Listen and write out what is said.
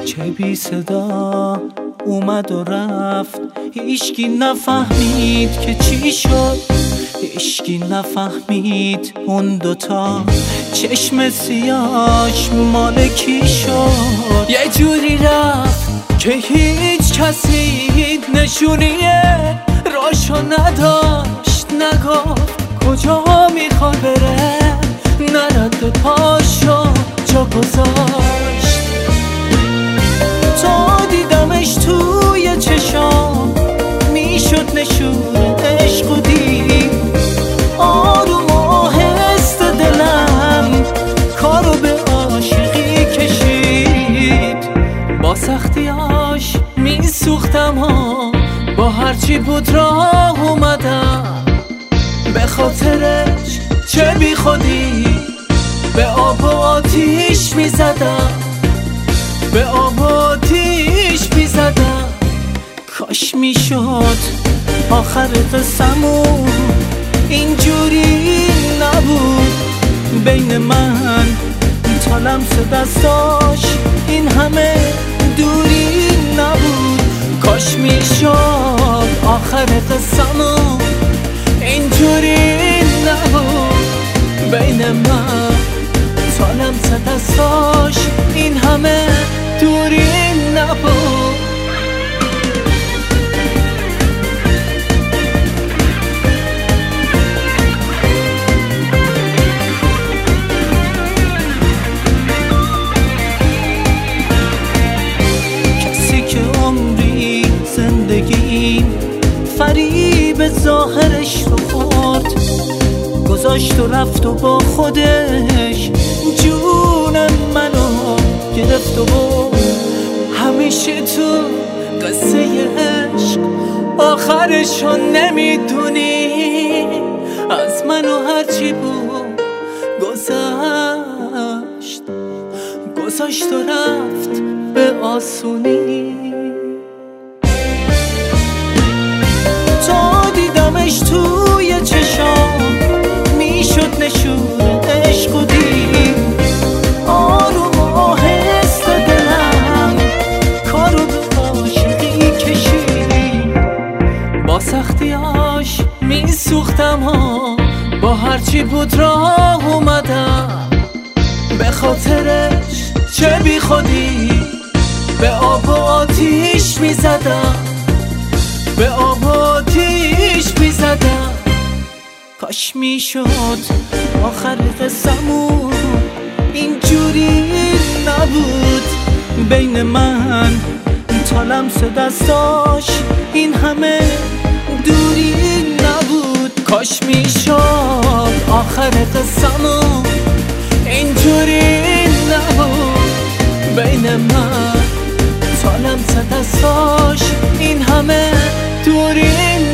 چه بی صدا اومد و رفت، هیچکی نفهمید که چی شد، هیچکی نفهمید اون دوتا چشم سیاش مال کی شد. یه جوری رفت که هیچ کسی نشونیه راشو نداشت، نگفت کجا میخواد بره، نرد پاشو جا گذاشت. تا دیدمش توی چشام میشد نشون عشق و دید، آروم و آهسته دلم کارو به عاشقی کشید. با سختیاش میسوختم ها، با هرچی بود راه اومدم، به خاطرش چه بی خودی به آب و آتیش میزدم، به آب و آتیش میزدم. کاش میشد آخر قصمون اینجوری نبود، بین من تا لمس دستاش این همه دوری نبود. کاش میشد آخر قصمون اینجوری نبود، بین من تا لمس دستاش این همه دوری نبود. کسی که عمری زندگی فریب ظاهرش رو خورد، گذاشت و رفت و با خودش جون منو گرفت و همیشه تو قصه عشق آخرشو نمیدونی، از منو هرچی بود گذاشت و رفت به آسونی. تا دیدمش توی چشام میشد نشون عشق و دید، آروم و آهسته دلم کارو به عاشقی کشید. با سختیاش میسوختم ها، با هرچی بود راه اومدم، به خاطرش چه بی خودی به آب و آتیش میزدم، به آب و آتیش میزدم. کاش میشد آخر قصمون اینجوری نبود، بین من تا لمس دستاش این همه دوری نبود. کاش میشد آخر قصمون اینجوری نبود، بین من تا لمس دستاش این همه دوری